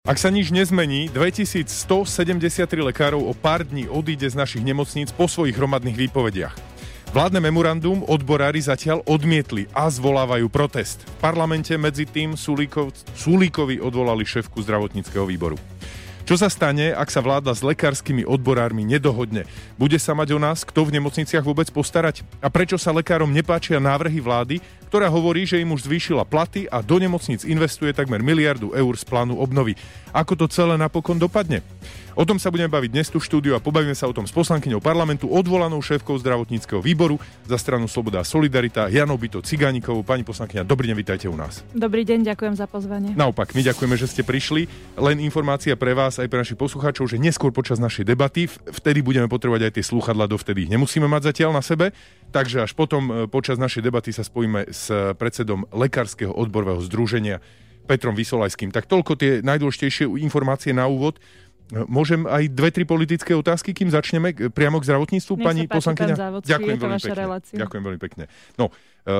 Ak sa nič nezmení, 2173 lekárov o pár dní odíde z našich nemocníc po svojich hromadných výpovediach. Vládne memorandum odborári zatiaľ odmietli a zvolávajú protest. V parlamente medzi tým Sulíkovi odvolali šéfku zdravotníckeho výboru. Čo sa stane, ak sa vláda s lekárskymi odborármi nedohodne? Bude sa mať o nás kto v nemocniciach vôbec postarať? A prečo sa lekárom nepáčia návrhy vlády, ktorá hovorí, že im už zvýšila platy a do nemocníc investuje takmer 1 miliardu eur z plánu obnovy? Ako to celé napokon dopadne? O tom sa budeme baviť dnes tu v štúdiu a pobavíme sa o tom s poslankyňou parlamentu, odvolanou šéfkou zdravotníckeho výboru za stranu Sloboda a Solidarita, Janou Bito Cigánikovou. Pani poslankyňa, dobrý deň, vítajte u nás. Dobrý deň, ďakujem za pozvanie. Naopak, my ďakujeme, že ste prišli. Len informácia pre vás aj pre našich poslucháčov, že neskôr počas našej debaty, vtedy budeme potrebovať aj tie slúchadlá, dovtedy ich nemusíme mať zatiaľ na sebe, takže až potom počas našej debaty sa spojíme s predsedom Lekárskeho odborového združenia Petrom Vysolajským. Tak toľko tie najdôležitejšie informácie na úvod. Môžem aj 2-3 politické otázky, kým začneme priamo k zdravotníctvu, pani poslankyňa? Ďakujem veľmi pekne. Ďakujem veľmi pekne. No,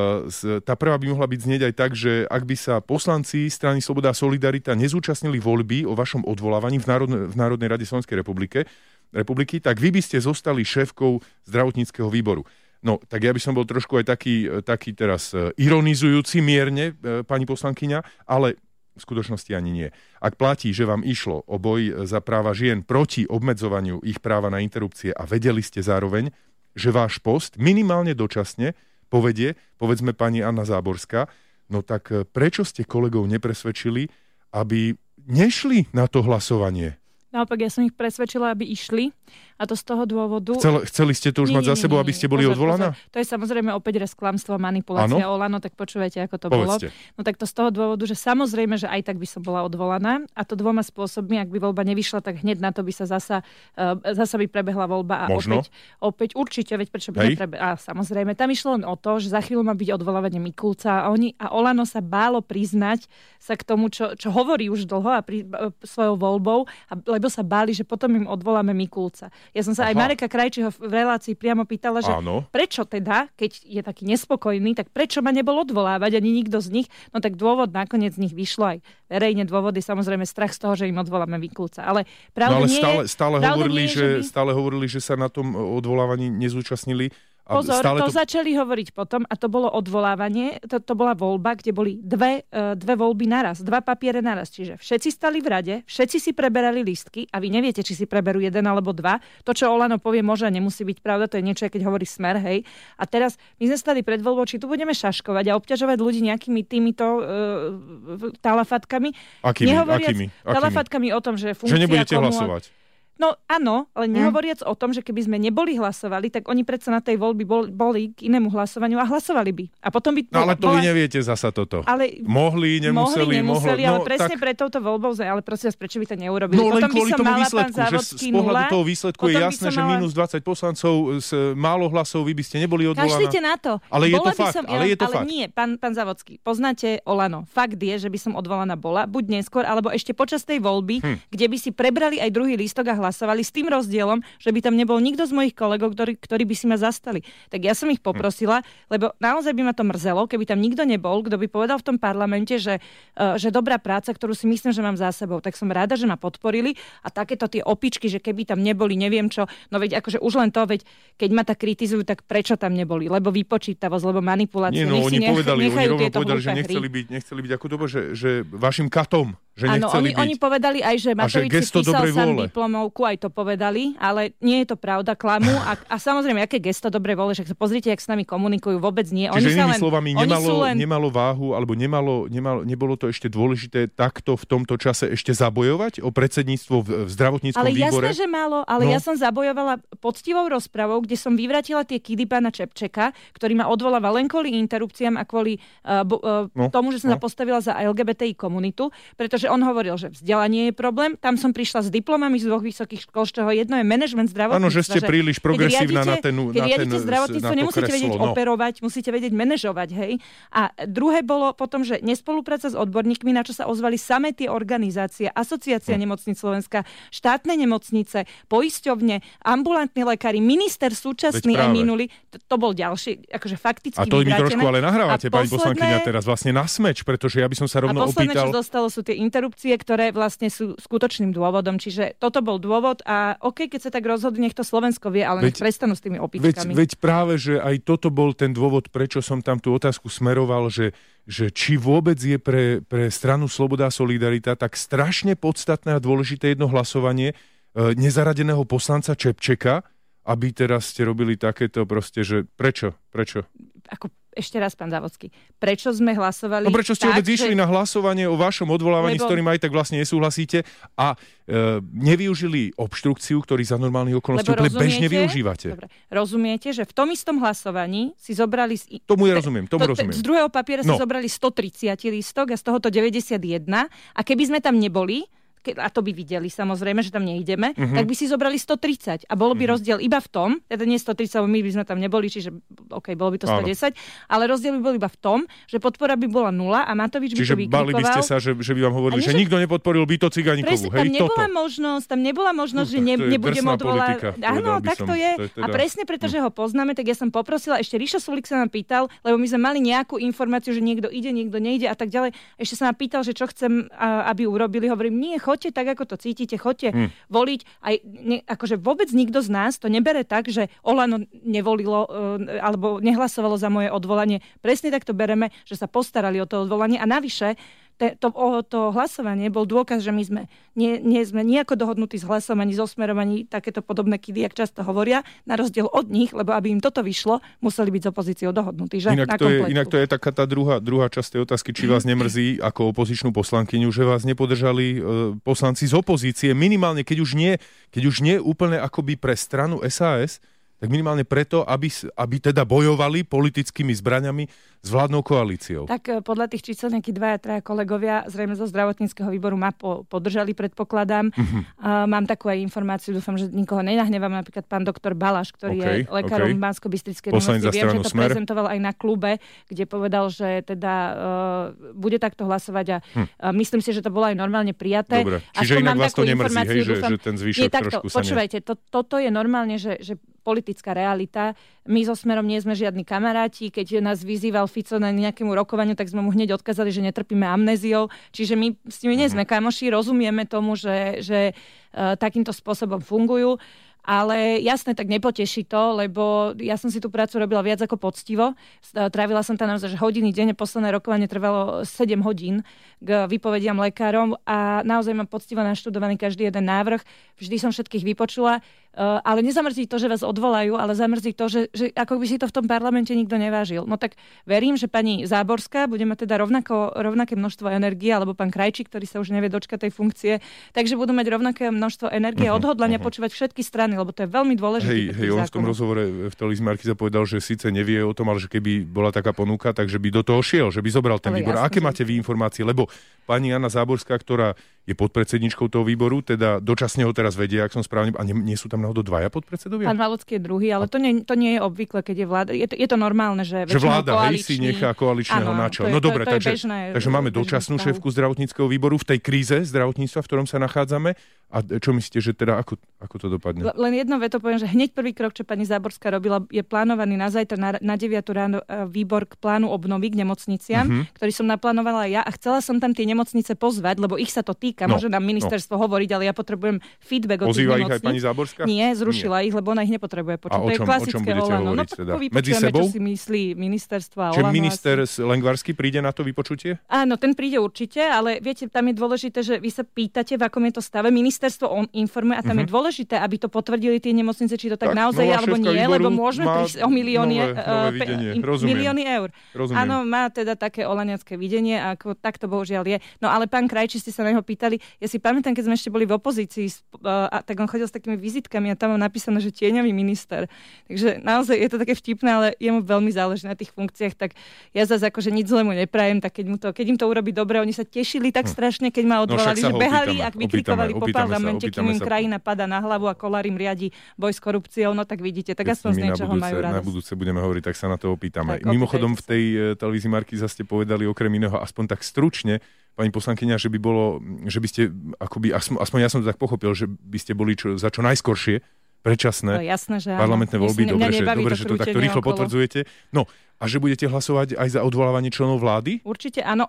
tá prvá by mohla byť znieť aj tak, že ak by sa poslanci strany Sloboda a Solidarita nezúčastnili voľby o vašom odvolávaní v Národnej rade Slovenskej republiky, tak vy by ste zostali šéfkou zdravotníckeho výboru. No, tak ja by som bol trošku aj taký teraz ironizujúci mierne, pani poslankyňa, ale v skutočnosti ani nie. Ak platí, že vám išlo o boj za práva žien proti obmedzovaniu ich práva na interrupcie a vedeli ste zároveň, že váš post minimálne dočasne povedie, povedzme pani Anna Záborská, no tak prečo ste kolegov nepresvedčili, aby nešli na to hlasovanie? Naopak, ja som ich presvedčila, aby išli. A to z toho dôvodu... Chceli ste to už mať za sebou, aby ste boli odvolaná? To je samozrejme opäť raz klamstvo, manipulácia Olano, tak počúvajte, ako to Povedzte. bolo. No tak to z toho dôvodu, že samozrejme, že aj tak by som bola odvolaná. A to 2 spôsobmi, ak by voľba nevyšla, tak hneď na to by sa zasa by prebehla voľba. A opäť určite, veď prečo by neprebehla. A samozrejme, tam išlo len o to, že za chvíľu má byť odvolávanie Mikulca a Olano sa bálo priznať sa k tomu, čo hovorí už dlho a svojou voľbou, lebo sa báli, že potom im odvoláme Mikulca. Ja som sa aj Mareka Krajčího v relácii priamo pýtala, že prečo teda, keď je taký nespokojný, tak prečo ma nebol odvolávať ani nikto z nich? No tak dôvod nakoniec z nich vyšlo aj verejne dôvody, samozrejme strach z toho, že im odvoláme Mikulca. Ale pravda stále hovorili, že sa na tom odvolávaní nezúčastnili. Pozor, to začali hovoriť potom a to bolo odvolávanie, to bola voľba, kde boli dve voľby naraz, 2 papiere naraz. Čiže všetci stali v rade, všetci si preberali lístky a vy neviete, či si preberú 1 alebo 2. To, čo Olano povie, môže a nemusí byť pravda, to je niečo, keď hovorí Smer, hej. A teraz my sme stali pred voľbou, či tu budeme šaškovať a obťažovať ľudí nejakými týmito talafatkami. Akými? Talafatkami o tom, že funkcia... Že nebudete hlasovať. No áno, ale nehovoriac o tom, že keby sme neboli hlasovali, tak oni predsa na tej voľby boli k inému hlasovaniu a hlasovali by. A potom by... No ale to vy neviete zasa toto. Ale mohli, nemuseli, ale presne pred touto voľbou, ale prosím vás, prečo by to neurobili? No len potom kvôli tomu výsledku, že z pohľadu toho výsledku je jasné, že minus 20 poslancov z málo hlasov, vy by ste neboli odvolaná. Kašlite na to. Ale je to fakt. Ale nie, pán Závodský, poznáte Olano. Fakt je, že by som odvolaná bola, buď neskôr, alebo ešte počas tej voľby, kde by si prebrali aj druhý lístok a hlasovali s tým rozdielom, že by tam nebol nikto z mojich kolegov, ktorí by si ma zastali. Tak ja som ich poprosila, lebo naozaj by ma to mrzelo, keby tam nikto nebol, kto by povedal v tom parlamente, že dobrá práca, ktorú si myslím, že mám za sebou. Tak som rada, že ma podporili a takéto tie opičky, že keby tam neboli, neviem čo, no veď akože už len to, veď keď ma tak kritizujú, tak prečo tam neboli? Lebo vypočítavosť, lebo manipulácia. Nie, no oni povedali, že nechceli byť ako dobo, že vašim katom, že nechceli byť. Oni povedali aj, že Matovič si písal sám diplomovku, aj to povedali, ale nie je to pravda, klamú. A samozrejme, aké gesto dobrej vôle, však sa pozrite, jak s nami komunikujú, vôbec nie. Čiže inými slovami, nemalo váhu, alebo nebolo to ešte dôležité takto v tomto čase ešte zabojovať o predsedníctvo v zdravotníckom výbore? Ale jasné, že málo, ale ja som zabojovala poctivou rozpravou, kde som vyvratila tie kidy pána Čepčeka, ktorý ma odvolával len kvôli interrupciám a kvôli tomu, že som sa postavila za LGBTI komunitu, pretože on hovoril, že vzdelanie je problém. Tam som prišla s diplomami z 2 vysokých škôl, z čoho jedno je manažment zdravotníctva. Áno, že ste príliš progresívna na ten keď riadite zdravotníctvo, nemusíte vedieť operovať, musíte vedieť manažovať, hej. A druhé bolo potom, že nespolupráca s odborníkmi, na čo sa ozvali samé tie organizácie, Asociácia nemocníc Slovenska, štátne nemocnice, poisťovne, ambulantní lekári, minister súčasný aj minulý. To bol ďalší, akože fakticky vyvrátené. A to mi trošku ale nahrávate, pani poslankyňa, teraz vlastne na smeč, pretože ja by som sa rovno opýtal. A posledné, čo zostalo, sú tie interrupcie, ktoré vlastne sú skutočným dôvodom. Čiže toto bol dôvod a keď sa tak rozhodne, nech to Slovensko vie, ale nech prestanú s tými opičkami. Veď práve, že aj toto bol ten dôvod, prečo som tam tú otázku smeroval, že či vôbec je pre stranu Sloboda a Solidarita tak strašne podstatné a dôležité jedno hlasovanie nezaradeného poslanca Čepčeka, aby teraz ste robili takéto proste, že prečo? Ešte raz, pán Závodský, prečo sme hlasovali? No prečo ste vôbec išli na hlasovanie o vašom odvolávaní, s ktorým aj tak vlastne nesúhlasíte a nevyužili obštrukciu, ktorý za normálnych okolností úplne bežne využívate? Dobre, rozumiete, že v tom istom hlasovaní si zobrali... Tomu rozumiem. Z druhého papiera si zobrali 130 lístok a z tohoto 91 a keby sme tam neboli, a to by videli samozrejme, že tam neideme, tak by si zobrali 130 a bolo by rozdiel iba v tom, teda nie 130, my by sme tam neboli, čiže bolo by to 110, ale rozdiel by bol iba v tom, že podpora by bola 0 a Matovič by to vyklikoval. Čiže báli by ste sa, že by vám hovorili, že nikto nepodporil Byto Cigánikovú. Tam nebola možnosť, že nebudem odvolať. Áno, tak to je. A presne preto, že ho poznáme, tak ja som poprosila, ešte Ríšo Sulík sa nám pýtal, lebo my sme mali nejakú informáciu, že niekto ide, niekto nejde a tak ďalej. Ešte sa ma pýtal, že čo chcem, aby urobili. Hovorím, nie, choďte tak, ako to cítite, choďte voliť. Akože vôbec nikto z nás to nebere tak, že Olano nevolilo alebo nehlasovalo za moje odvolanie. Presne tak to bereme, že sa postarali o to odvolanie a navyše to hlasovanie bol dôkaz, že my sme nie sme nejako dohodnutí z hlasovaní, zo smerovaní, takéto podobné kidy, jak často hovoria, na rozdiel od nich, lebo aby im toto vyšlo, museli byť s opozíciou dohodnutí. Že? Inak to je taká tá druhá časť tej otázky, či vás nemrzí ako opozičnú poslankyňu, že vás nepodržali poslanci z opozície, minimálne keď už nie úplne akoby pre stranu SAS, tak minimálne preto, aby teda bojovali politickými zbraňami s vládnou koalíciou. Tak podľa tých čísel nejakí 2-3 kolegovia, zrejme zo zdravotníckeho výboru ma podržali, predpokladám. Mám takú aj informáciu, dúfam, že nikoho nenahnevam, napríklad pán doktor Balaš, ktorý je lekárom v Banskobystrickej nemocnici. Viem, že to prezentoval aj na klube, kde povedal, že teda bude takto hlasovať a myslím si, že to bolo aj normálne prijaté. Dobre, čiže inak vás to nemrzí, že ten zvýšok trošku sa počúvajte, toto je normálne, že politická realita. My so Smerom nie sme žiadni kamaráti. Keď nás vyzýval Fico na nejakému rokovaniu, tak sme mu hneď odkázali, že netrpíme amnéziou. Čiže my s nimi nie sme kamoši, rozumieme tomu, že takýmto spôsobom fungujú. Ale jasne, tak nepoteší to, lebo ja som si tú prácu robila viac ako poctivo. Trávila som tam naozaj hodiny denne, posledné rokovanie trvalo 7 hodín k vypovediam lekárom a naozaj mám poctivo naštudovaný každý jeden návrh. Vždy som všetkých vypočula, ale nezamrzí to, že vás odvolajú, ale zamrzí to, že ako by si to v tom parlamente nikto nevážil. No tak verím, že pani Záborská bude mať teda rovnaké množstvo energie, alebo pán Krajčík, ktorý sa už nevie dočkať tej funkcie, takže budú mať rovnaké množstvo energie a odhodlania počúvať všetky strany, lebo to je veľmi dôležité. Hej, on v tom rozhovore v televízii Markiza povedal, že síce nevie o tom, ale že keby bola taká ponuka, takže by do toho šiel, že by zobral ten výbor. A aké máte vy informácie? Lebo pani Anna Záborská, ktorá je podpredsedničkou toho výboru, teda dočasne ho teraz vedie, ak som správne, a nie sú tam náhodou dvaja podpredsedovia? Pán Valocký je druhý, ale to nie je obvykle, keď je vláda. Je to normálne, že vláda si nechá koaličného na čele. No dobre, takže máme dočasnú šéfku zdravotníckeho výboru v tej kríze zdravotníctva, v ktorom sa nachádzame. A čo myslíte, že teda ako to dopadne? Len jedno veto poviem, že hneď prvý krok, čo pani Záborská robila, je plánovaný na zajtra na 9 ráno výbor k plánu obnovy k nemocniciam, ktorý som naplánovala ja a chcela som tam tie nemocnice pozvať, lebo ich sa to týka. Môže nám ministerstvo hovoriť, ale ja potrebujem feedback od tých nemocníc. Pozýva ich aj pani Záborská? Nie, zrušila ich, lebo ona ich nepotrebuje počuť. To je klasické Olano. No teda? Medzi sebou? Čo si myslí ministerstvo a Olano. Čiže minister Lengvarský príde na to vypočutie? Áno, ten príde určite, ale viete, tam je dôležité, že vy sa pýtate, v akom je to stave. Ministerstvo informuje a tam je dôležité, aby to potvrdili tie nemocnice, či to tak naozaj je alebo nie, lebo môžeme prísť o milióny eur. Áno, má teda také olaniacké videnie, ako takto bohužiaľ je. No ale pán Krajčí, ste sa na neho pýtali, ja si pamätám, keď sme ešte boli v opozícii, tak on chodil s takými vizitkami a tam mám napísané, že tieňový minister. Takže naozaj je to také vtipné, ale jemu veľmi záleží na tých funkciách, tak ja zase akože nič zlému neprajem, tak keď im to urobí dobre, oni sa tešili tak strašne, keď ma odvolali, že behali a vykrikovali po parlamente, kým im krajina padá na hlavu a Kollár im riadi boj s korupciou, no tak vidíte, tak aspoň z niečoho majú radosť. Na budúce budeme hovoriť, tak sa na to opýtame. Mimochodom v tej televízii Markiza ste povedali okrem iného aspoň tak stručne, pani poslankyňa, že by ste akoby, aspoň ja som to tak pochopil, že by ste boli za čo najskoršie predčasné jasné, že parlamentné voľby. Dobre, že to takto rýchlo potvrdzujete. No, A že budete hlasovať aj za odvolávanie členov vlády? Určite áno,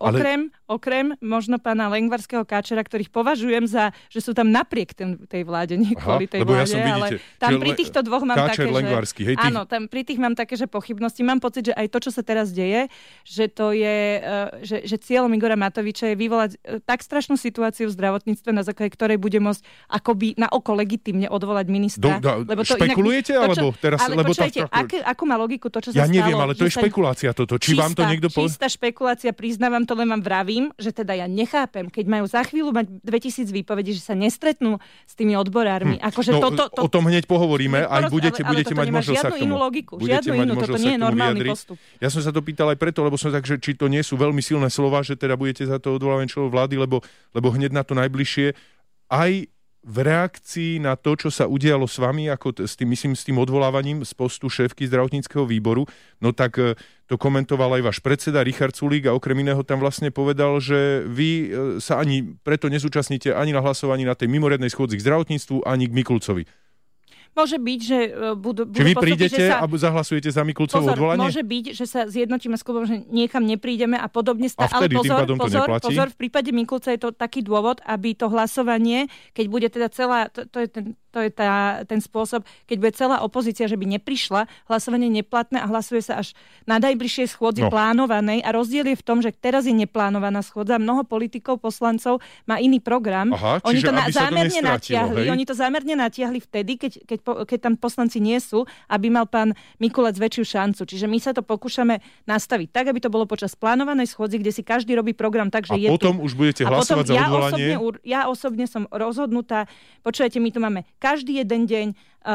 okrem možno pána Lengvarského Káčera, ktorých považujem za, že sú tam napriek tej vláde, nie kvôli tej vláde, ale tam pri týchto dvoch mám Káčer, také, Lengvarský, hej, áno, tam pri tých mám také, že pochybnosti. Mám pocit, že aj to, čo sa teraz deje, že to je, že cieľom Igora Matoviča je vyvolať tak strašnú situáciu v zdravotníctve, na základe ktorej bude môcť akoby na oko legitímne odvolať ministra. Lebo to špekulujete, inak, alebo teraz... Ale lebo počujete, akú má logiku to, čo sa stalo? Ja neviem, ale to je špekulácia toto. Či vám to niekto povedal? Čistá špekulácia, priznávam to, len vám vravím, že teda ja nechápem, keď majú za chvíľu mať 2000 výpovedí, že sa nestretnú s tými odborármi. Akože o tom hneď pohovoríme, aj budete mať možnosť sa k tomu. Žiadnu inú logiku, žiadnu inú, toto nie je normálny postup. Ja som sa to pýtal aj preto, lebo som tak, že či to nie sú veľmi silné slova, že teda budete za to odvolávanie členov vlády, lebo hneď na to najbližšie aj v reakcii na to, čo sa udialo s vami, ako s tým odvolávaním z postu šéfky zdravotníckeho výboru, no tak to komentoval aj váš predseda Richard Sulík a okrem iného tam vlastne povedal, že vy sa ani preto nezúčastníte ani na hlasovaní na tej mimoriadnej schôdzi k zdravotníctvu, ani k Mikulcovi. Môže byť, že budú Či vy prídete a zahlasujete za Mikulcovo odvolanie? Môže byť, že sa zjednotíme s klubom, že niekam neprídeme a podobne. A vtedy tým pádom to neplatí? Pozor, v prípade Mikulca je to taký dôvod, aby to hlasovanie, keď bude teda celá, to je ten spôsob, keď bude celá opozícia, že by neprišla, hlasovanie neplatné a hlasuje sa až na najbližšej schôdzi plánovanej a rozdiel je v tom, že teraz je neplánovaná schôdza, mnoho politikov, poslancov má iný program. Aha, oni to zámerne natiahli. Oni to zámerne natiahli vtedy, keď tam poslanci nie sú, aby mal pán Mikulec väčšiu šancu. Čiže my sa to pokúšame nastaviť tak, aby to bolo počas plánovanej schôdzi, kde si každý robí program tak, že je potom už budete hlasovať za odvolanie? Ja osobne som rozhodnutá. Počujete, my tu máme každý jeden deň,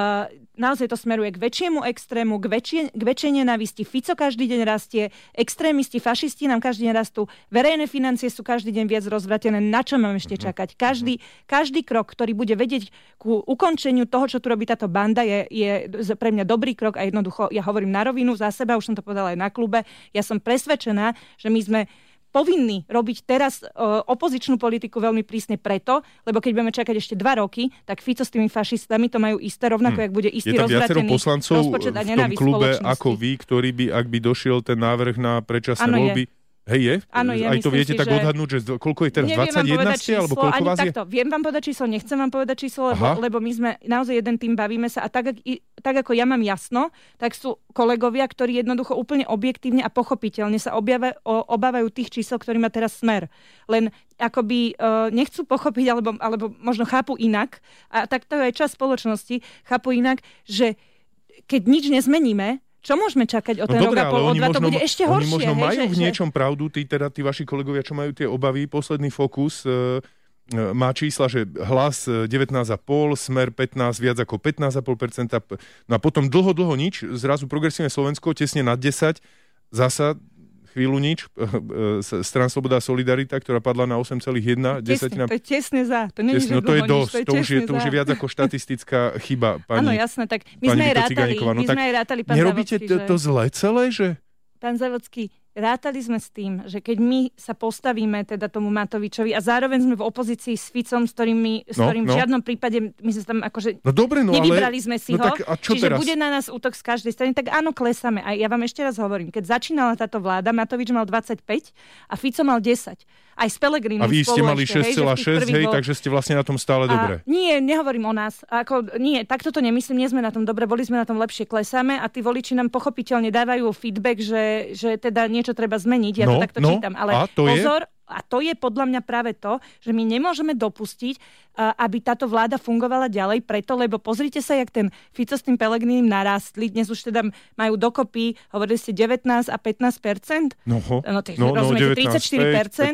naozaj to smeruje k väčšiemu extrému, k väčšej nenávisti. Fico každý deň rastie, extrémisti, fašisti nám každý deň rastú, verejné financie sú každý deň viac rozvratené. Na čo mám ešte čakať? Každý krok, ktorý bude vedieť ku ukončeniu toho, čo tu robí táto banda, je pre mňa dobrý krok a jednoducho, ja hovorím na rovinu za seba, už som to povedala aj na klube, ja som presvedčená, že my sme povinní robiť teraz opozičnú politiku veľmi prísne preto, lebo keď budeme čakať ešte 2 roky, tak Fico s tými fašistami to majú isté rovnako, jak bude istý rozvratený rozpočet a nenávisť spoločnosti. Je tam viacero poslancov v tom klube ako vy, ktorý by, ak by došiel ten návrh na predčasné voľby... Hej, je? Áno, ja aj to viete tak odhadnúť, že koľko je teraz? 21 ste, alebo koľko vás je? Takto, viem vám povedať číslo, nechcem vám povedať číslo, lebo my sme naozaj jeden tým, bavíme sa a tak ako ja mám jasno, tak sú kolegovia, ktorí jednoducho úplne objektívne a pochopiteľne sa obávajú tých čísel, ktorý má teraz Smer. Len akoby nechcú pochopiť, alebo možno chápu inak, a tak to je aj časť spoločnosti, chápu inak, že keď nič nezmeníme, čo môžeme čakať o ten rok a pol, o 2, to bude ešte horšie. Oni možno majú v niečom pravdu, tí vaši kolegovia, čo majú tie obavy. Posledný Fokus má čísla, že Hlas 19,5, Smer 15, viac ako 15,5%. No a potom dlho nič, zrazu Progresívne Slovensko tesne nad 10, zasa chvíľu nič, Strana Sloboda a Solidarita, ktorá padla na 8,1. To je tesne za. To nie je, že to je dosť. To už je viac ako štatistická chyba. Áno, jasné. Tak my sme aj rátali, pán nerobíte Závodský, to zle celé, že... Pán Závodský, rátali sme s tým, že keď my sa postavíme teda tomu Matovičovi a zároveň sme v opozícii s Ficom, s ktorým v žiadnom prípade my sme tam akože nevybrali sme si ho, čiže teraz bude na nás útok z každej strany, tak áno, klesame. A ja vám ešte raz hovorím, keď začínala táto vláda, Matovič mal 25 a Fico mal 10. Aj s Pelegrínom. A vy ste mali 6,6, takže ste vlastne na tom stále dobre. Nie, nehovorím o nás. Takto to nemyslím, nie sme na tom dobre, boli sme na tom lepšie, klesáme a tí voliči nám pochopiteľne dávajú feedback, že teda niečo treba zmeniť. Ja to takto čítam. Ale pozor, a to je podľa mňa práve to, že my nemôžeme dopustiť, aby táto vláda fungovala ďalej preto, lebo pozrite sa, jak ten Fico s tým Pelegrínim narástli. Dnes už teda majú dokopy, hovorili ste 19 a 15%. Rozumiete, 34%.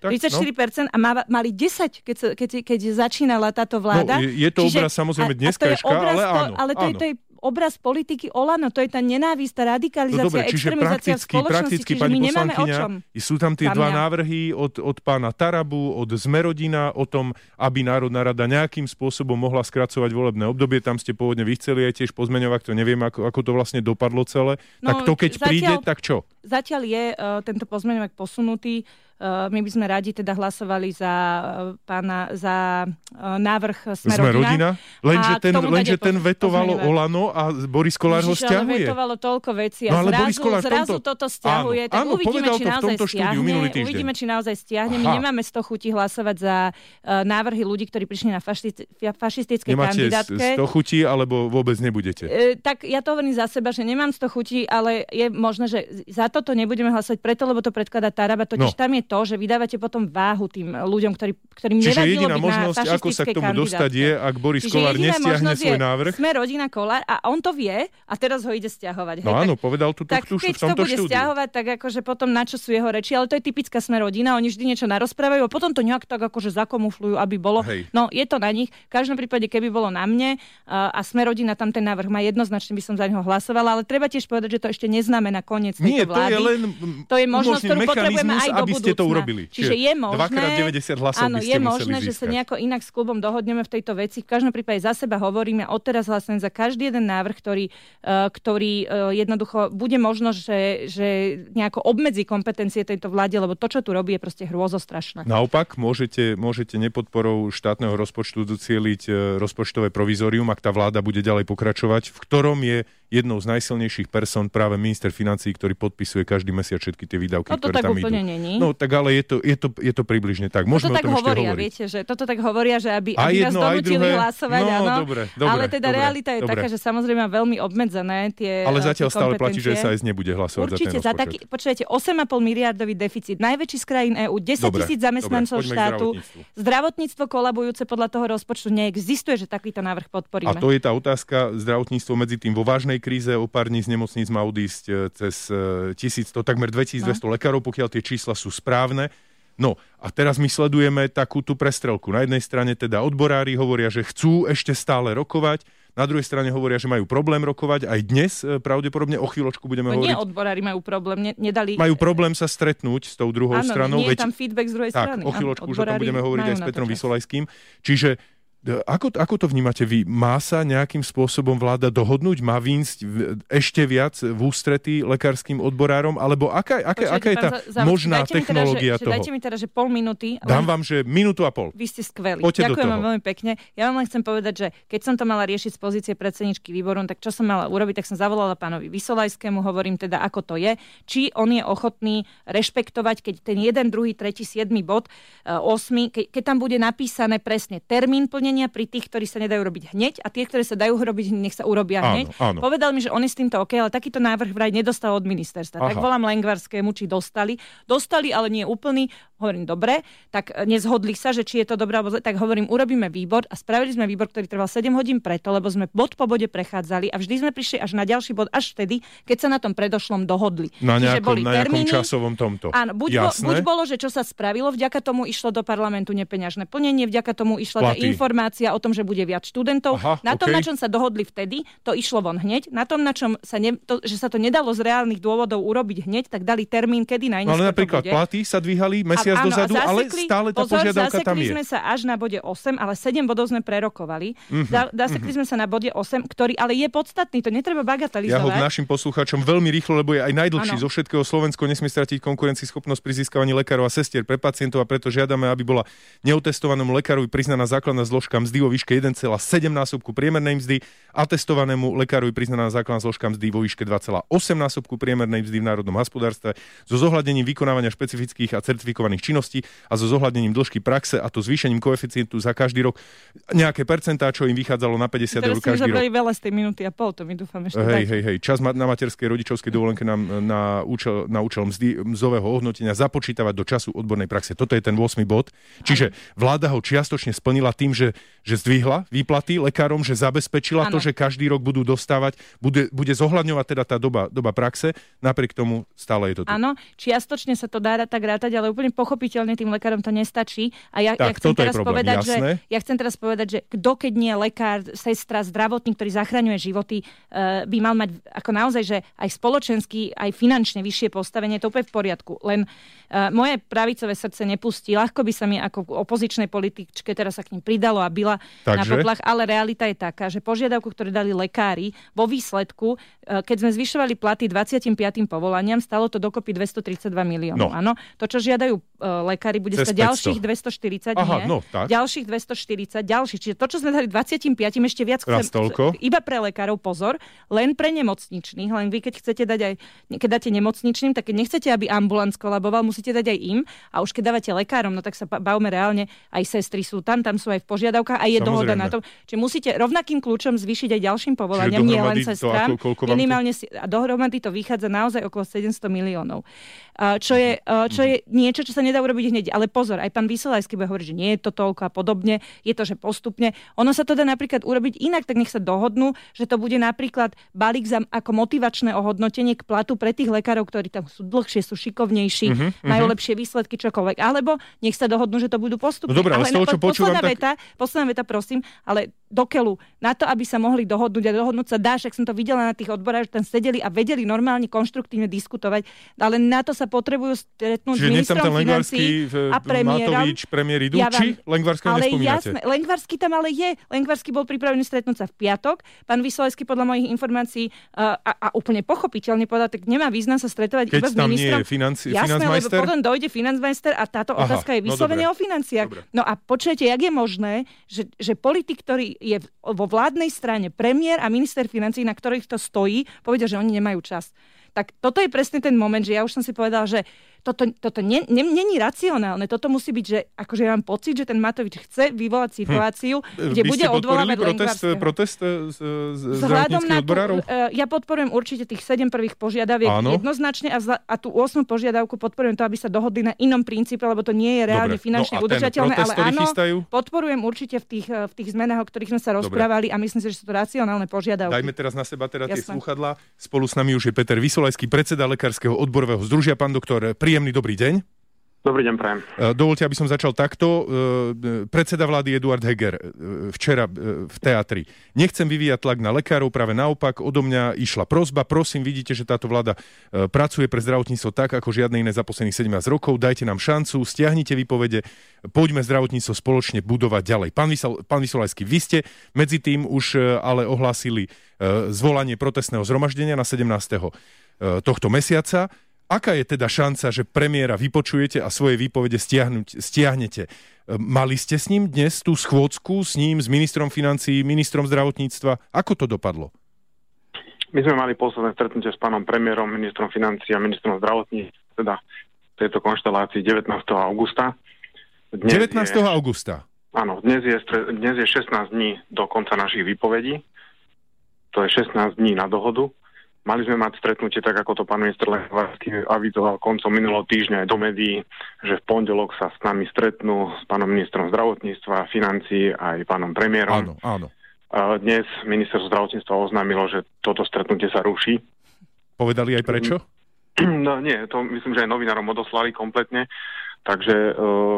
34% a mali 10, keď začínala táto vláda. Je to obraz samozrejme dneskajška, ale áno. Ale to je obraz politiky Olano, to je tá nenávisť, tá radikalizácia, extrémizácia v spoločnosti, čiže my nemáme o čom. Sú tam tie dva návrhy od pána Tarabu, od Zmerodina o tom, aby Národná rada nejakým spôsobom mohla skracovať volebné obdobie. Tam ste pôvodne vychceli aj tiež pozmeňovať, to neviem, ako to vlastne dopadlo celé. Tak to keď príde, tak čo? Zatiaľ je tento pozmeňovák posunutý my by sme radi teda hlasovali za návrh Sme rodina. Lenže ten vetovalo Olano a Boris Kollár ho stiahuje. Vetovalo toľko vecí a zrazu toto stiahuje. Tak uvidíme, či naozaj stiahne. My nemáme 100 chutí hlasovať za návrhy ľudí, ktorí prišli na fašistické kandidátke. Nemáte 100 chutí, alebo vôbec nebudete? Tak ja to hovorím za seba, že nemám 100 chutí, ale je možné, že za toto nebudeme hlasovať preto, lebo to predkladá Taraba. Totiž tam je to, že vydávate potom váhu tým ľuďom, ktorým nevadilo byť na fašistickej kandidátke. Ako sa k tomu dostať je, ak Boris Kollár nestiahne svoj návrh. Sme rodina Kollár a on to vie a teraz ho ide stiahovať. No áno, povedal tu v tomto štúdiu. Tak keď to bude stiahovať, tak akože potom na čo sú jeho reči, ale to je typická Sme rodina, oni vždy niečo narozprávajú a potom to nejak tak akože zakamuflujú, aby bolo. Hej. No je to na nich. V každom prípade, keby bolo na mne a Sme rodina tam ten návrh má, jednoznačne by som za neho hlasovala, ale treba tiež povedať, že to ešte neznamená koniec tejto vlády. To je možnosť, ktorú potrebujeme aj do budúcna. Čiže je možné, áno, je možné, že sa nejako inak s klubom dohodneme v tejto veci. V každom prípade za seba hovoríme, odteraz hlasujem za každý jeden návrh, ktorý jednoducho bude možno, že nejako obmedzí kompetencie tejto vláde, lebo to, čo tu robí, je proste hrôzostrašné. Naopak, môžete nepodporou štátneho rozpočtu docieliť rozpočtové provizorium, ak tá vláda bude ďalej pokračovať, v ktorom je jednou z najsilnejších person práve minister financií, ktorý podpisuje každý mesiac všetky tie výdavky, ktoré tam idú. Není. No tak ale je to približne tak. Môžeme o tom ešte hovoriť. Viete, že toto tak hovoria, že aby nás donútili hlasovať, áno. Dobre, ale teda realita je taká, že samozrejme veľmi obmedzené tie ale zatiaľ stále platí, že SAS nebude hlasovať určite za ten rozpočet. Počujete, 8,5 miliardový deficit, najväčší z krajín EÚ, 10 000 zamestnancov štátu, zdravotníctvo kolabujúce podľa toho rozpočtu neexistuje, že takýto návrh podporíme. A to je tá otázka, zdravotníctvo medzi tým vo vážnej kríze, o pár dní z nemocníc má odísť cez 1100, takmer 2200 lekárov, pokiaľ tie čísla sú správne. No a teraz my sledujeme takú tú prestrelku. Na jednej strane teda odborári hovoria, že chcú ešte stále rokovať, na druhej strane hovoria, že majú problém rokovať. Aj dnes pravdepodobne o chvíľočku budeme hovoriť. Nie odborári majú problém, nedali. Majú problém sa stretnúť s tou druhou stranou. Nie je tam feedback z druhej strany. Tak, o chvíľočku už o tom budeme hovoriť aj s Petrom Vysolajským. Čiže ako to vnímate vy? Má sa nejakým spôsobom vláda dohodnúť? Má výjsť ešte viac v ústretí lekárskym odborárom? Alebo aká je tá možná technológia toho? Dajte mi teda, že pol minúty. Dám vám, že minútu a pol. Vy ste skvelí. Ďakujem vám veľmi pekne. Ja vám len chcem povedať, že keď som to mala riešiť z pozície predsedničky výboru, tak čo som mala urobiť, tak som zavolala pánovi Vysolajskému, hovorím teda, ako to je, či on je ochotný rešpektovať, keď ten 1, 2, 3, 7 bod, 8, keď tam bude napísané presne termín plnenia pri tých, ktorí sa nedajú robiť hneď a tie, ktoré sa dajú robiť, nech sa urobia hneď. Áno. Povedal mi, že on je s týmto OK, ale takýto návrh vraj nedostal od ministerstva. Tak volám Lengvarskému, či dostali. Dostali, ale nie úplný. Hovorím, dobre, tak nezhodli sa, že či je to dobré, alebo zle. Tak hovorím, urobíme výbor a spravili sme výbor, ktorý trval 7 hodín preto, lebo sme bod po bode prechádzali a vždy sme prišli až na ďalší bod, až vtedy, keď sa na tom predošlom dohodli. Na nejakom časovom tomto. Áno, buď bolo, že čo sa spravilo, vďaka tomu išlo do parlamentu nepeňažné plnenie, vďaka tomu išla tá informácia o tom, že bude viac študentov. Na čom sa dohodli vtedy, to išlo von hneď. Na tom, na čom že sa to nedalo z reálnych dôvodov urobiť hneď, tak dali termín, kedy najneskôr to bude. Ale napríklad platy sa dvíhali mesiac dozadu, ale stále tá požiadavka tam je. Zasekli sme sa až na bode 8, ale 7 bodov sme prerokovali. Zasekli sme sa na bode 8, ktorý ale je podstatný, to netreba bagatelizovať. Ja ho našim poslucháčom veľmi rýchlo, lebo je aj najdlhší zo všetkého. Slovensko nesmie stratiť konkurencieschopnosť pri získavaní lekárov a sestier pre pacientov a preto žiadame, aby bola neotestovanému lekárovi priznaná základná zložka mzdy vo výške 1,7-násobku priemernej mzdy, atestovanému lekárovi priznaná základná zložka mzdy vo výške 2,8-násobku priemernej mzdy v národnom hospodárstve so zohľadnením vykonávania špecifických a certifikovaných činností a so zohľadnením dĺžky praxe a to zvýšením koeficientu za každý rok nejaké percentá, čo im vychádzalo na 50 eur každý rok. Teraz veľa z tej minúty a pol, to mi dúfam ešte. Hej. Čas na materskej rodičovskej dovolenke nám na účel mzdového ohodnotenia započítavať do času odbornej praxe. Toto je ten 8. bod. Čiže vláda ho čiastočne splnila tým, že zdvihla výplaty lekárom, že zabezpečila to, že každý rok budú dostávať, bude zohľadňovať teda tá doba praxe, napriek tomu stále je to tu. Áno, čiastočne sa to dá tak rátať, ale úplne pochopiteľne tým lekárom to nestačí. A ja chcem teraz povedať, že kto keď nie lekár, sestra, zdravotník, ktorý zachraňuje životy, by mal mať ako naozaj, že aj spoločensky, aj finančne vyššie postavenie, to úplne v poriadku. Len moje pravicové srdce nepustí. Ľahko by sa mi ako opozičnej političke teraz sa k ním pridalo a byla na poplach, ale realita je taká, že požiadavku, ktoré dali lekári, vo výsledku, keď sme zvyšovali platy 25. povolaniam, stalo to dokopy 232 miliónov. Áno. To, čo žiadajú lekári bude stať ďalších 240, ďalších 240, čiže to, čo sme dali 25, ešte viac iba pre lekárov, pozor, len pre nemocničných, len vy, keď chcete dať aj, keď dáte nemocničným, tak keď nechcete, aby ambulant skolaboval, musíte dať aj im, a už keď dávate lekárom, no tak sa bavme reálne, aj sestry sú tam sú aj v požiadavkách a je dohoda na tom, čiže musíte rovnakým kľúčom zvýšiť aj ďalším povolaniam, nie len sestrám, minimálne a dohromady to vychádza naozaj okolo 700 miliónov. Čo je niečo, čo sa nedá urobiť hneď. Ale pozor, aj pán Vysolajský bude hovoriť, že nie je to toľko a podobne, je to, že postupne. Ono sa to dá napríklad urobiť inak, tak nech sa dohodnú, že to bude napríklad balík ako motivačné ohodnotenie k platu pre tých lekárov, ktorí tam sú dlhšie, sú šikovnejší, majú lepšie výsledky, čokoľvek. Alebo nech sa dohodnú, že to budú postupne. No dobré, ale z toho, čo počúvam, posledná veta, prosím, ale dokeľu, na to, aby sa mohli dohodnúť a dohodnúť sa dá, však som to videla na tých odborách, že tam sedeli a vedeli normálne konštruktívne diskutovať, ale na to sa potrebujú stretnúť s ministrom financií a premiérom. Matovič, premiér idú, či Lengvarského nespomínate? Jasné, Lengvarský tam ale je. Lengvarský bol pripravený stretnúť sa v piatok. Pán Vysolajský podľa mojich informácií a úplne pochopiteľne povedal, tak nemá význam sa stretovať iba s ministrom. Keď tam nie je jasné, lebo potom dojde financmajster a táto otázka je vyslovene o financiách. Dobre. No a počujete, jak je možné, že politik, ktorý je vo vládnej strane, premiér a minister financií, na ktorých to stojí, povedia, že oni nemajú čas. Tak toto je presne ten moment, že ja už som si povedala, že toto není racionálne. Toto musí byť, že akože ja mám pocit, že ten Matovič chce vyvolať situáciu, kde bude odvolávať Lengvarského. Protest zdravotníckych odborárov? Ja podporujem určite tých 7 prvých požiadaviek jednoznačne a tú 8 požiadavku podporujem to, aby sa dohodli na inom princípe, lebo to nie je reálne finančne udržateľné, ale áno, podporujem určite v tých zmenách, o ktorých sme sa rozprávali a myslím si, že sú to racionálne požiadavky. Dajme teraz na seba tie slúchadlá. Spolu s nami už je Peter Vysolajský, predseda Lekárskeho odborového združia. Pán doktor, príjemný dobrý deň. Dobrý deň, prajem. Dovoľte, aby som začal takto. Predseda vlády Eduard Heger včera v teatri. Nechcem vyvíjať tlak na lekárov, práve naopak, odo mňa išla prosba. Prosím, vidíte, že táto vláda pracuje pre zdravotníctvo tak, ako žiadne iné za posledných 17 rokov. Dajte nám šancu, stiahnite výpovede, poďme zdravotníctvo spoločne budovať ďalej. Pán Vysolajský, vy ste medzi tým už ale ohlásili zvolanie protestného zhromaždenia na 17. tohto mesiaca. Aká je teda šanca, že premiéra vypočujete a svoje výpovede stiahnete? Mali ste s ním dnes tú schôdzku, s ním, s ministrom financií, ministrom zdravotníctva? Ako to dopadlo? My sme mali posledné stretnutie s pánom premiérom, ministrom financií a ministrom zdravotníctva, teda v tejto konštelácii 19. augusta. 19. augusta? Áno, dnes je 16 dní do konca našich výpovedí. To je 16 dní na dohodu. Mali sme mať stretnutie, tak ako to pán minister Lengvarský avizoval koncom minulého týždňa aj do médií, že v pondelok sa s nami stretnú s pánom ministrom zdravotníctva, financií aj pánom premiérom. Áno. Dnes ministerstvo zdravotníctva oznámilo, že toto stretnutie sa ruší. Povedali aj prečo? No nie, to myslím, že aj novinárom odoslali kompletne, takže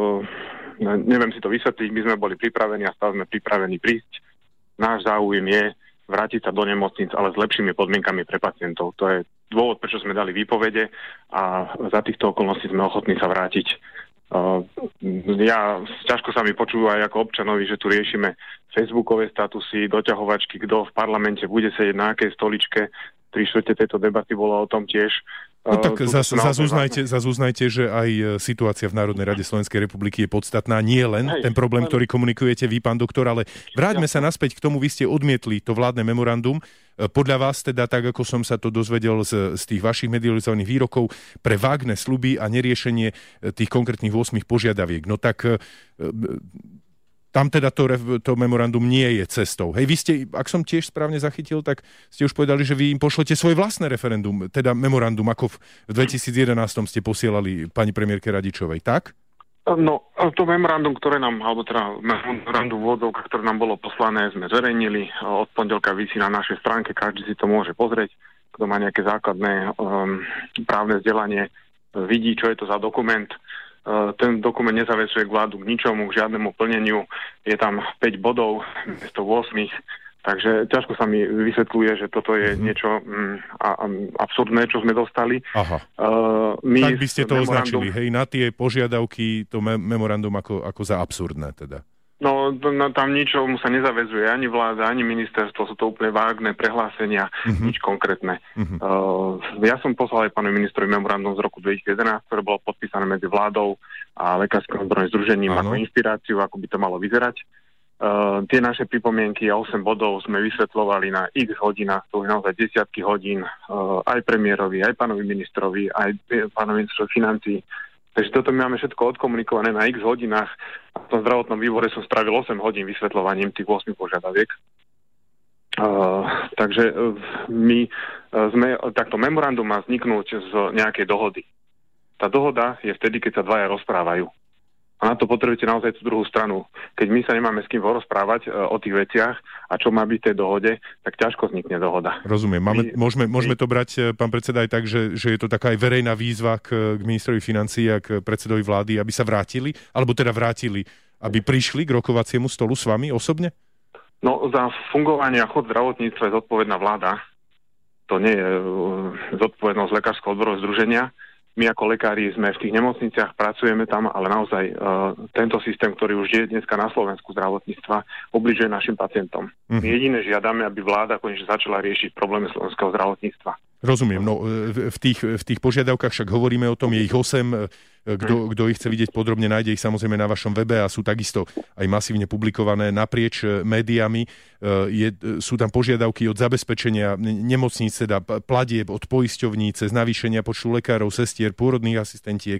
neviem si to vysvetliť, my sme boli pripravení a stále sme pripravení prísť. Náš záujem je vrátiť sa do nemocnic, ale s lepšími podmienkami pre pacientov. To je dôvod, prečo sme dali výpovede a za týchto okolností sme ochotní sa vrátiť. Ťažko sa mi počúva aj ako občanovi, že tu riešime facebookové statusy, doťahovačky, kto v parlamente bude sedieť na akej stoličke. 3/4 tejto debaty bolo o tom tiež. No tak zazúznajte, že aj situácia v Národnej rade Slovenskej republiky je podstatná. Nie len ten problém, ktorý komunikujete vy, pán doktor, ale vráťme sa naspäť k tomu, vy ste odmietli to vládne memorandum. Podľa vás teda, tak ako som sa to dozvedel z tých vašich medializovaných výrokov, pre vágne sľuby a neriešenie tých konkrétnych 8 požiadaviek. No tak tam teda to memorandum nie je cestou. Hej, vy ste, ak som tiež správne zachytil, tak ste už povedali, že vy im pošlete svoje vlastné referendum, teda memorandum, ako v 2011 ste posielali pani premiérke Radičovej, tak? No, to memorandum, ktoré nám, alebo teda memorandum vôdzovka, ktoré nám bolo poslané, sme zverejnili. Od pondelka visí na našej stránke, každý si to môže pozrieť. Kto má nejaké základné právne vzdelanie, vidí, čo je to za dokument. Ten dokument nezaväzuje vládu k ničomu, k žiadnemu plneniu. Je tam 5 bodov, miesto 8. Takže ťažko sa mi vysvetľuje, že toto je niečo absurdné, čo sme dostali. Aha. Tak by ste to označili, hej, na tie požiadavky to memorandum ako za absurdné teda. No, tam ničomu sa nezaväzuje ani vláda, ani ministerstvo, sú to úplne vágne prehlásenia, nič konkrétne. Ja som poslal aj pánu ministrovi memorandum z roku 2011, ktoré bolo podpísané medzi vládou, a Lekárskym odborovým združením ako inšpiráciu, ako by to malo vyzerať. Tie naše pripomienky a 8 bodov sme vysvetľovali na x hodinách, to je naozaj desiatky hodín, aj premiérovi, aj pánovi ministrovi, aj pánovi ministrovi financií. Takže toto my máme všetko odkomunikované na x hodinách. V tom zdravotnom výbore som strávil 8 hodín vysvetľovaním tých 8 požiadaviek. Takže my sme, takto memorandum má vzniknúť z nejakej dohody. Tá dohoda je vtedy, keď sa dvaja rozprávajú. A na to potrebujete naozaj tú druhú stranu. Keď my sa nemáme s kým porozprávať o tých veciach a čo má byť v tej dohode, tak ťažko vznikne dohoda. Rozumiem. Môžeme to brať, pán predseda, aj tak, že je to taká aj verejná výzva k ministrovi financií a k predsedovi vlády, aby sa vrátili, aby prišli k rokovaciemu stolu s vami osobne? No, za fungovanie a chod zdravotníctva je zodpovedná vláda. To nie je zodpovednosť Lekárskeho odborového združenia. My ako lekári sme v tých nemocniciach, pracujeme tam, ale naozaj tento systém, ktorý už je dneska na Slovensku zdravotníctva, ubližuje našim pacientom. My jediné žiadame, aby vláda konečne začala riešiť problémy slovenského zdravotníctva. Rozumiem, no v tých požiadavkách však hovoríme o tom, je ich 8, kto ich chce vidieť podrobne, nájde ich samozrejme na vašom webe a sú takisto aj masívne publikované naprieč médiami. Sú tam požiadavky od zabezpečenia nemocníc, teda platieb od poisťovní, cez navýšenia počtu lekárov, sestier, pôrodných asistentiek.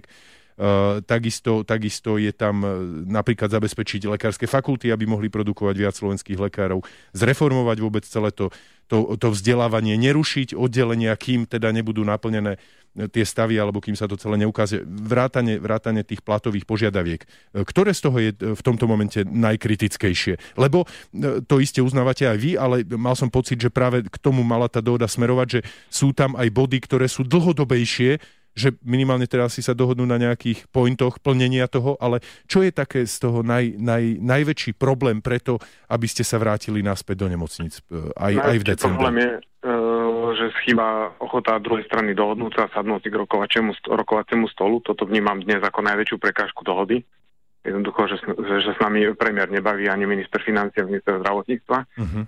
Takisto je tam napríklad zabezpečiť lekárske fakulty, aby mohli produkovať viac slovenských lekárov, zreformovať vôbec celé to vzdelávanie, nerušiť oddelenia, kým teda nebudú naplnené tie stavy, alebo kým sa to celé neukáže. Vrátane tých platových požiadaviek. Ktoré z toho je v tomto momente najkritickejšie? Lebo to iste uznávate aj vy, ale mal som pocit, že práve k tomu mala tá dohoda smerovať, že sú tam aj body, ktoré sú dlhodobejšie, že minimálne teda si sa dohodnú na nejakých pointoch plnenia toho, ale čo je také z toho najväčší problém preto, aby ste sa vrátili naspäť do nemocníc aj v decembri? Problém je, že chýba ochota druhej strany dohodnúť sa a sadnúť k rokovaciemu stolu. Toto vnímam dnes ako najväčšiu prekážku dohody. Jednoducho, že s nami premiér nebaví ani minister financií, ani minister zdravotníctva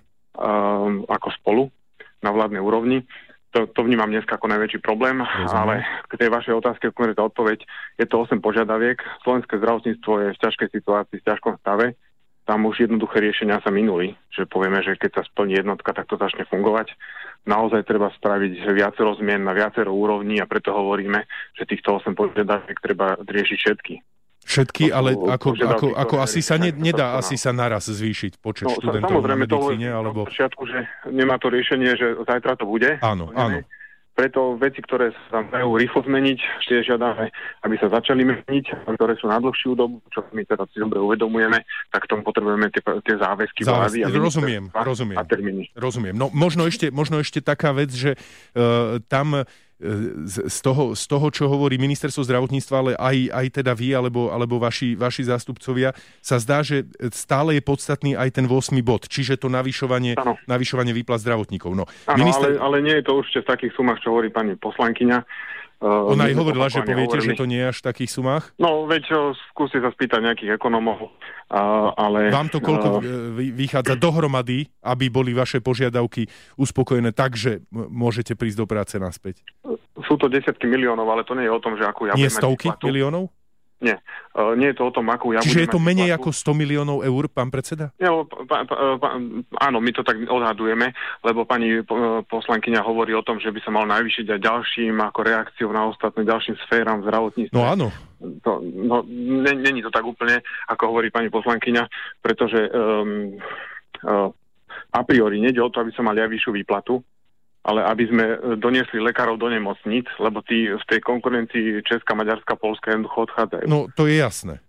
ako spolu na vládnej úrovni. To vnímam dnes ako najväčší problém, ale k tej vašej otázke konkrétna odpoveď, je to 8 požiadaviek. Slovenské zdravotníctvo je v ťažkej situácii, v ťažkom stave. Tam už jednoduché riešenia sa minuli, že povieme, že keď sa splní jednotka, tak to začne fungovať. Naozaj treba spraviť viacero zmien na viacero úrovní a preto hovoríme, že týchto 8 požiadaviek treba riešiť všetky. Všetky, ale ako asi sa nedá asi sa naraz zvýšiť počet študentov na medicíne, alebo... Samozrejme, že nemá to riešenie, že zajtra to bude. Áno. Preto veci, ktoré sa dajú rýchlo zmeniť, ešte žiadame, aby sa začali meniť, ktoré sú na dlhšiu dobu, čo my teda si dobre uvedomujeme, tak tomu potrebujeme tie záväzky vlády a termíny. Rozumiem. No možno ešte taká vec, že tam z toho, čo hovorí ministerstvo zdravotníctva, ale aj teda vy, alebo vaši zástupcovia, sa zdá, že stále je podstatný aj ten 8. bod, čiže to navyšovanie výplat zdravotníkov. No, ale nie je to určite v takých sumách, čo hovorí pani poslankyňa. Ona aj hovorila, že poviete, že to nie je až v takých sumách? No, veď skúste sa spýtať nejakých ekonomov, ale... Vám to koľko vychádza dohromady, aby boli vaše požiadavky uspokojené tak, že môžete prísť do práce naspäť? Sú to desiatky miliónov, ale to nie je o tom, že akú ja budem mať stovky miliónov? Nie. Nie je to o tom, akú ja Čiže budem je to menej ako 100 miliónov eur, pán predseda? Nie, áno, my to tak odhadujeme, lebo pani poslankyňa hovorí o tom, že by sa mal navýšiť aj ďalším ako reakciou na ostatné ďalším sféram v zdravotníctve. No áno. Není to tak úplne, ako hovorí pani poslankyňa, pretože a priori nejde o to, aby sa mali aj vyššiu výplatu, ale aby sme doniesli lekárov do nemocníc, lebo tí v tej konkurencii Česká, Maďarská, Poľska jednoducho odchádzajú. No, to je jasné.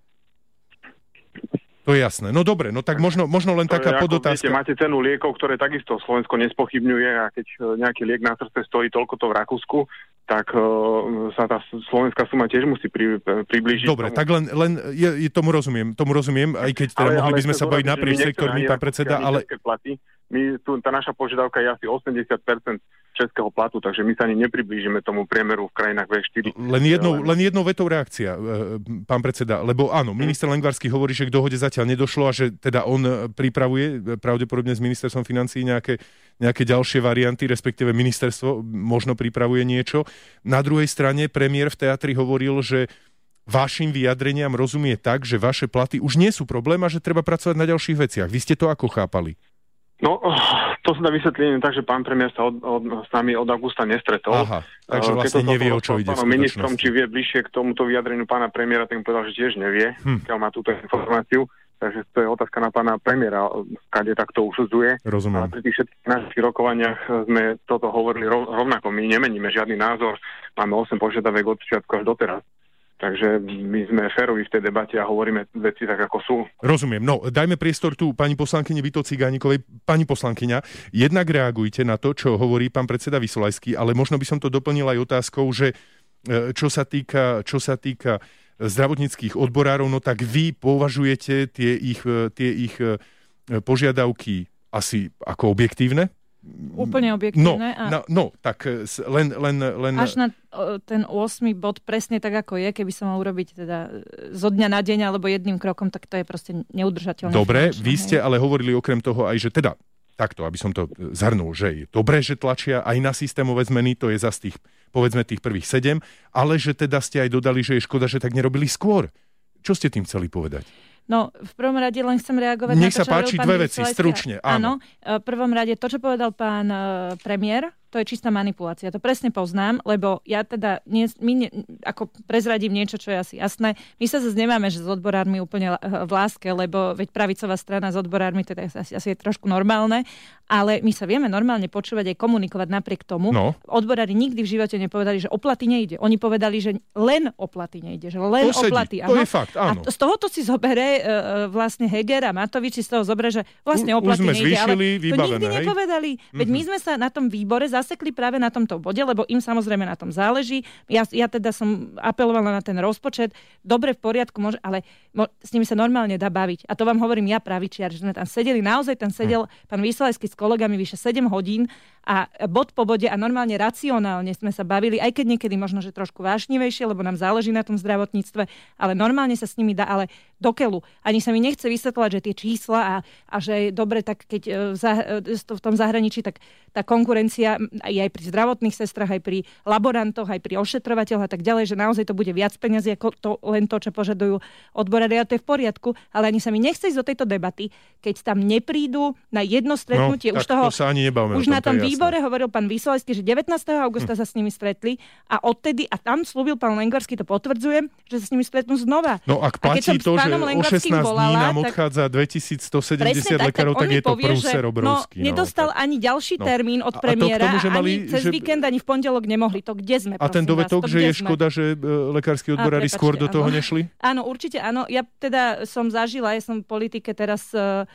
No dobre, no tak možno len taká podotázka. Viete, máte cenu liekov, ktoré takisto Slovensko nespochybňuje a keď nejaký liek na srdce stojí toľkoto v Rakúsku, tak sa tá slovenská suma tiež musí priblížiť. Dobre, tak len tomu rozumiem, aj keď teda mohli by sme sa baviť naprieč sektormi, pán predseda, ale... Tá naša požiadavka je asi 80% českého platu, takže my sa ani nepriblížime tomu priemeru v krajinách V4. Len jednou vetou reakcia, pán predseda, lebo áno, minister Lengvarský hovorí, že k dohode zatiaľ nedošlo a že teda on pripravuje pravdepodobne s ministerstvom financií nejaké ďalšie varianty, respektíve ministerstvo možno pripravuje niečo. Na druhej strane premiér v teatri hovoril, že vašim vyjadreniam rozumie tak, že vaše platy už nie sú problém a že treba pracovať na ďalších veciach. Vy ste to ako chápali? No, to sa dá vysvetlenie tak, že pán premiér sa s nami od augusta nestretol. Aha, takže vlastne nevie, o čo ide v skutočnosti. Ministrom, či vie bližšie k tomuto vyjadreniu pána premiéra, tak mu povedal, že tiež nevie, keď má túto informáciu. Takže to je otázka na pána premiéra, kade takto usudzuje. Rozumiem. Ale pri tých všetkých našich rokovaniach sme toto hovorili rovnako. My nemeníme žiadny názor. Máme 8 požiadavek od začiatku až doteraz. Takže my sme féroví v tej debate a hovoríme veci tak, ako sú. Rozumiem. No, dajme priestor tu pani poslankyni Vito Cigánikovej. Pani poslankyňa, jednak reagujte na to, čo hovorí pán predseda Vysolajský, ale možno by som to doplnil aj otázkou, že čo sa týka zdravotníckych odborárov, no tak vy považujete tie ich požiadavky asi ako objektívne? Úplne objektívne. Tak len... Až na ten 8. bod presne tak, ako je, keby som mal urobiť teda zo dňa na deň alebo jedným krokom, tak to je proste neudržateľné. Dobre, vy ste ale hovorili okrem toho aj, že teda takto, aby som to zhrnul, že je dobré, že tlačia aj na systémové zmeny, to je zas tých, povedzme, tých prvých 7, ale že teda ste aj dodali, že je škoda, že tak nerobili skôr. Čo ste tým chceli povedať? No, v prvom rade len chcem reagovať Nech na to, sa páči, dve veci, stručne. Áno, v prvom rade to, čo povedal pán premiér, to je čistá manipulácia. To presne poznám, lebo ja teda ako prezradím niečo, čo je asi jasné. My sa zase nemáme, že s odborármi úplne v láske, lebo veď pravicová strana s odborármi, to je asi je trošku normálne, ale my sa vieme normálne počúvať aj komunikovať napriek tomu. No. Odborári nikdy v živote nepovedali, že o platy nejde. Oni povedali, že len o platy nejde, že len o platy. To je fakt, áno. A z tohoto si zoberie vlastne Heger a Matovič si z toho zoberie, že vlastne o platy nejde. Zvýšili, ale to nikdy nepovedali. Veď my sme sa na tom výbore zasekli práve na tomto bode, lebo im samozrejme na tom záleží. Ja teda som apelovala na ten rozpočet. Dobre, v poriadku, ale s nimi sa normálne dá baviť. A to vám hovorím ja, pravičiar, že sme tam sedeli, naozaj tam sedel pán Vysolajský s kolegami vyše 7 hodín a bod po bode a normálne racionálne sme sa bavili, aj keď niekedy možno, že trošku vášnivejšie, lebo nám záleží na tom zdravotníctve, ale normálne sa s nimi dá, ale do keľu. Ani sa mi nechce vysvetľovať, že tie čísla a že je dobre, tak keď v tom zahraničí, tak tá konkurencia je aj pri zdravotných sestrach, aj pri laborantoch, aj pri ošetrovateľoch a tak ďalej, že naozaj to bude viac peňazí ako len to, čo požadujú odborári. A to je v poriadku, ale ani sa mi nechce ísť do tejto debaty, keď tam neprídu na jedno stretnutie. Už toho, to sa ani nebavme. Už na tom výbore hovoril pán Vysolajský, že 19. augusta sa s nimi stretli a odtedy, a tam slúbil pán Lengvarský, to potvrdzujem, že sa s nimi stretnú znova. No ak platí to, že o 16 dní nám odchádza 2170 lekárov, tak je to prúser obrovský. Nedostal ani ďalší termín od premiéra, ani cez víkend, ani v pondelok nemohli. To kde sme, a ten dovetok, že je škoda, že lekársky odborári skôr do toho nešli? Áno, určite áno. Ja teda som zažila, ja som v politike teraz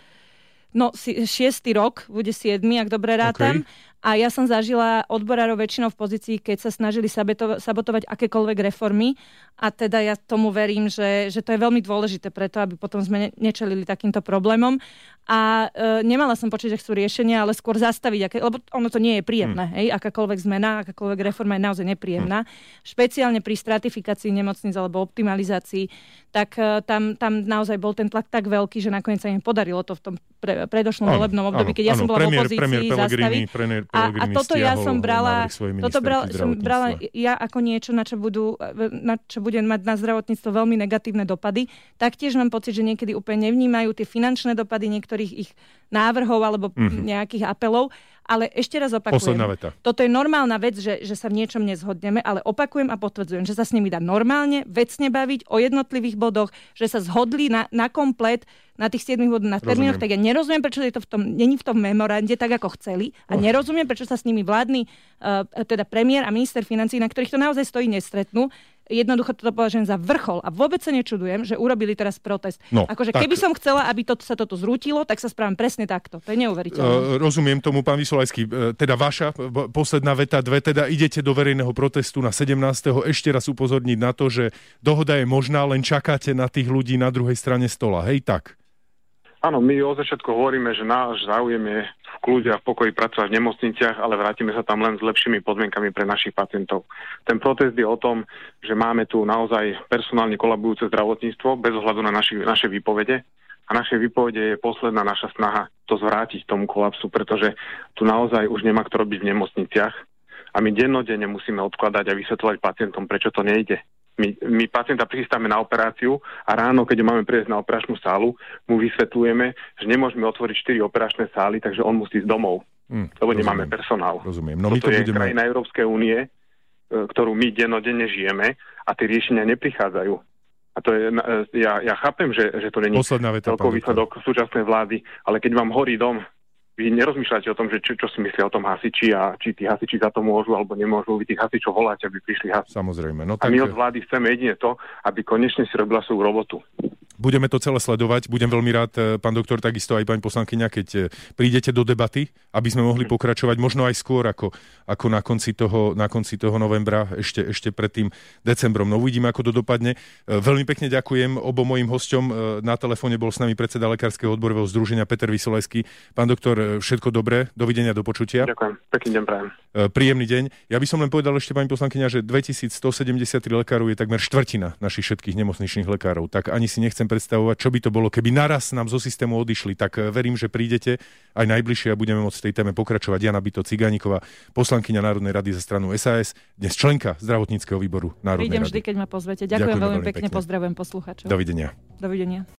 6. rok, bude 7, ak dobre rátam. Okay. A ja som zažila odborárov väčšinou v pozícii, keď sa snažili sabotovať akékoľvek reformy. A teda ja tomu verím, že to je veľmi dôležité preto, aby potom sme nečelili takýmto problémom. A nemala som počuť, že chcú riešenia, ale skôr zastaviť, lebo ono to nie je príjemné. Hej? Akákoľvek zmena, akákoľvek reforma je naozaj nepríjemná. Špeciálne pri stratifikácii nemocníc alebo optimalizácii, tak tam naozaj bol ten tlak tak veľký, že nakoniec sa im podarilo to v tom predošlom volebnom období, keď ja som bola v opozícii, zastaviť. A toto ja som brala ja ako niečo, na čo bude mať na zdravotníctvo veľmi negatívne dopady. Taktiež mám pocit, že niekedy úplne nevnímajú tie finančné dopady niektorých ich návrhov alebo nejakých apelov. Ale ešte raz opakujem, toto je normálna vec, že sa v niečom nezhodneme, ale opakujem a potvrdzujem, že sa s nimi dá normálne, vecne baviť o jednotlivých bodoch, že sa zhodli na komplet, na tých 7 bodoch, na termínoch, tak ja nerozumiem, prečo je to není v tom memorande tak, ako chceli a nerozumiem, prečo sa s nimi vládny, teda premiér a minister financií, na ktorých to naozaj stojí, nestretnú. Jednoducho to považujem za vrchol a vôbec sa nečudujem, že urobili teraz protest. Keby som chcela, aby sa toto zrútilo, tak sa správam presne takto. To je neuveriteľné. Rozumiem tomu, pán Vysolajský. Teda vaša posledná veta, teda idete do verejného protestu na 17. Ešte raz upozorniť na to, že dohoda je možná, len čakáte na tých ľudí na druhej strane stola. Hej, tak? Áno, my od začiatku hovoríme, že náš záujem je v kľude a v pokoji pracovať v nemocniciach, ale vrátime sa tam len s lepšími podmienkami pre našich pacientov. Ten protest je o tom, že máme tu naozaj personálne kolabujúce zdravotníctvo bez ohľadu na naše výpovede. A naše výpovede je posledná naša snaha to zvrátiť tomu kolapsu, pretože tu naozaj už nemá kto robiť v nemocniciach a my dennodenne musíme odkladať a vysvetľovať pacientom, prečo to nejde. My pacienta prichystáme na operáciu a ráno, keď máme prejsť na operačnú sálu, mu vysvetľujeme, že nemôžeme otvoriť 4 operačné sály, takže on musí ísť domov, lebo nemáme personál. Rozumiem. No, toto je krajina Európskej únie, ktorú my dennodenne žijeme a tie riešenia neprichádzajú. A to je, ja chápem, že to není celkový výsledok súčasnej vlády, ale keď vám horí dom, vy nerozmýšľate o tom, že čo si myslia o tom hasiči a či tí hasiči za to môžu alebo nemôžu. Vy tých hasičov voláte, aby prišli hasiči. Samozrejme. No, tak... A my od vlády chceme jedine to, aby konečne si robila svoju robotu. Budeme to celé sledovať. Budem veľmi rád, pán doktor, takisto aj pani poslankyňa, keď prídete do debaty, aby sme mohli pokračovať možno aj skôr ako na konci toho novembra, ešte pred tým decembrom. No uvidíme, ako to dopadne. Veľmi pekne ďakujem obom mojim hosťom. Na telefóne bol s nami predseda Lekárskeho odborového združenia Peter Vysolajský. Pán doktor, všetko dobré. Dovidenia, do počutia. Ďakujem. Pekný deň prajem. Príjemný deň. Ja by som len povedal ešte, pani poslankyňa, že 2173 lekárov je takmer štvrtina našich všetkých nemocničných lekárov. Tak ani si nechcem predstavovať, čo by to bolo, keby naraz nám zo systému odišli. Tak verím, že prídete aj najbližšie a budeme môcť v tej téme pokračovať. Jana Bito Cigániková, poslankyňa Národnej rady za stranu SAS, dnes členka zdravotníckeho výboru Národnej rady. Prídem vždy, keď ma pozvete. Ďakujem veľmi pekne. Pozdravujem poslucháčov. Dovidenia. Dovidenia.